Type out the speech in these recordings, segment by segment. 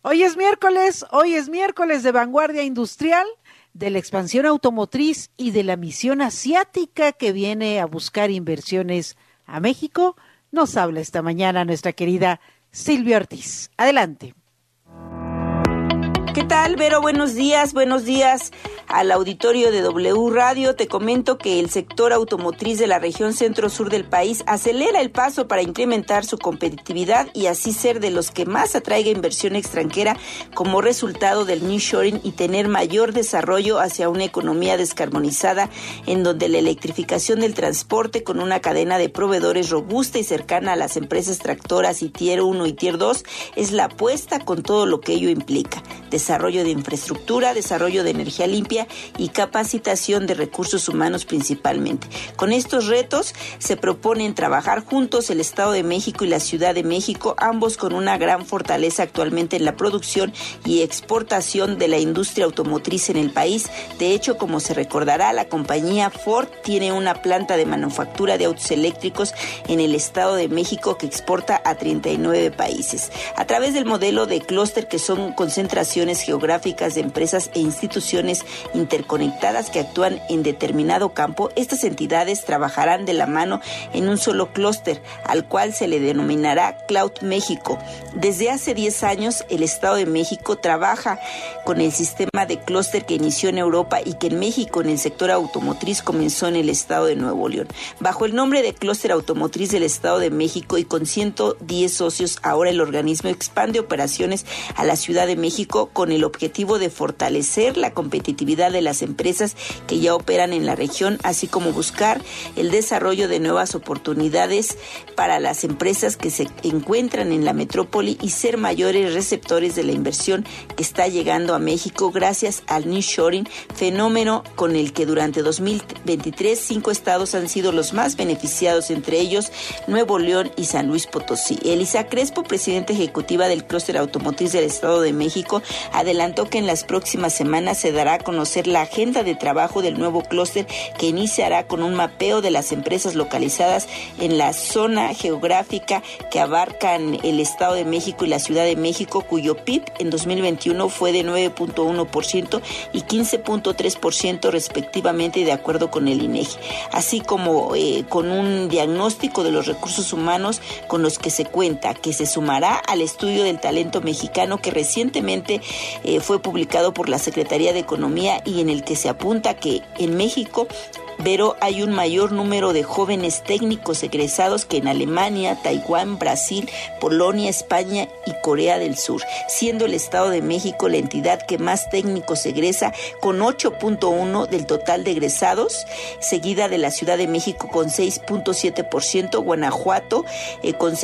Hoy es miércoles de vanguardia industrial, de la expansión automotriz y de la misión asiática que viene a buscar inversiones a México. Nos habla esta mañana nuestra querida Silvia Ortiz. Adelante. ¿Qué tal, Vero? Buenos días al auditorio de W Radio. Te comento que el sector automotriz de la región centro-sur del país acelera el paso para incrementar su competitividad y así ser de los que más atraiga inversión extranjera como resultado del nearshoring y tener mayor desarrollo hacia una economía descarbonizada en donde la electrificación del transporte con una cadena de proveedores robusta y cercana a las empresas tractoras y Tier 1 y Tier 2 es la apuesta con todo lo que ello implica. Desarrollo de infraestructura, desarrollo de energía limpia y capacitación de recursos humanos principalmente. Con estos retos se proponen trabajar juntos el Estado de México y la Ciudad de México, ambos con una gran fortaleza actualmente en la producción y exportación de la industria automotriz en el país. De hecho, como se recordará, la compañía Ford tiene una planta de manufactura de autos eléctricos en el Estado de México que exporta a 39 países. A través del modelo de clúster, que son concentraciones geográficas de empresas e instituciones interconectadas que actúan en determinado campo, estas entidades trabajarán de la mano en un solo clúster, al cual se le denominará Cloud México. Desde hace 10 años, el Estado de México trabaja con el sistema de clúster que inició en Europa y que en México, en el sector automotriz, comenzó en el Estado de Nuevo León. Bajo el nombre de Clúster Automotriz del Estado de México y con 110 socios, ahora el organismo expande operaciones a la Ciudad de México con el objetivo de fortalecer la competitividad de las empresas que ya operan en la región, así como buscar el desarrollo de nuevas oportunidades para las empresas que se encuentran en la metrópoli y ser mayores receptores de la inversión que está llegando a México gracias al nearshoring, fenómeno con el que durante 2023 5 estados han sido los más beneficiados, entre ellos Nuevo León y San Luis Potosí. Elisa Crespo, presidenta ejecutiva del Clúster Automotriz del Estado de México, adelantó que en las próximas semanas se dará a conocer la agenda de trabajo del nuevo clúster, que iniciará con un mapeo de las empresas localizadas en la zona geográfica que abarcan el Estado de México y la Ciudad de México, cuyo PIB en 2021 fue de 9.1% y 15.3% respectivamente, de acuerdo con el INEGI, así como con un diagnóstico de los recursos humanos con los que se cuenta, que se sumará al estudio del talento mexicano que recientemente fue publicado por la Secretaría de Economía y en el que se apunta que en México, pero hay un mayor número de jóvenes técnicos egresados que en Alemania, Taiwán, Brasil, Polonia, España y Corea del Sur, siendo el Estado de México la entidad que más técnicos egresa con 8.1% del total de egresados, seguida de la Ciudad de México con 6.7%, Guanajuato con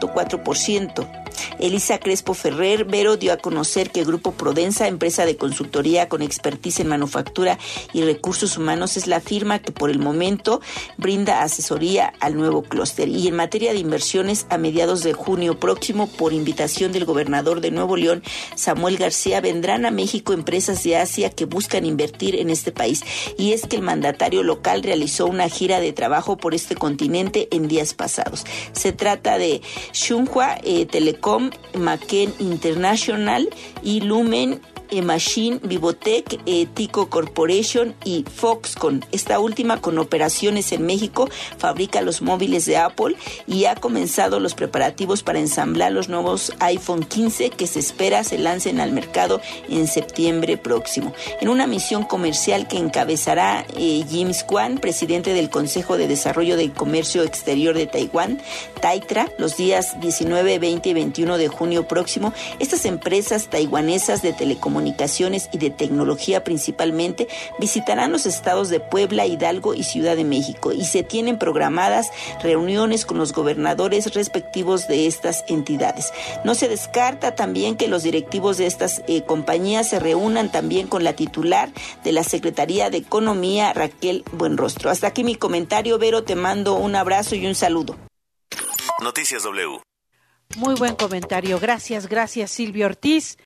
6.4%. Elisa Crespo Ferrer, Vero, dio a conocer que Grupo Prodensa, empresa de consultoría con expertise en manufactura y recursos humanos, es la firma que por el momento brinda asesoría al nuevo clúster. Y en materia de inversiones, a mediados de junio próximo, por invitación del gobernador de Nuevo León, Samuel García, vendrán a México empresas de Asia que buscan invertir en este país. Y es que el mandatario local realizó una gira de trabajo por este continente en días pasados. Se trata de Shunhua Telecom, Maken International y Lumen Machine, Vivotech, Tico Corporation y Foxconn. Esta última, con operaciones en México, fabrica los móviles de Apple y ha comenzado los preparativos para ensamblar los nuevos iPhone 15 que se espera se lancen al mercado en septiembre próximo. En una misión comercial que encabezará James Kwan, presidente del Consejo de Desarrollo del Comercio Exterior de Taiwán, TAITRA, los días 19, 20 y 21 de junio próximo, estas empresas taiwanesas de telecomunicaciones y de tecnología principalmente visitarán los estados de Puebla, Hidalgo y Ciudad de México, y se tienen programadas reuniones con los gobernadores respectivos de estas entidades. No se descarta también que los directivos de estas compañías se reúnan también con la titular de la Secretaría de Economía, Raquel Buenrostro. Hasta aquí mi comentario, Vero, te mando un abrazo y un saludo. Noticias W. Muy buen comentario. Gracias, Silvia Ortiz.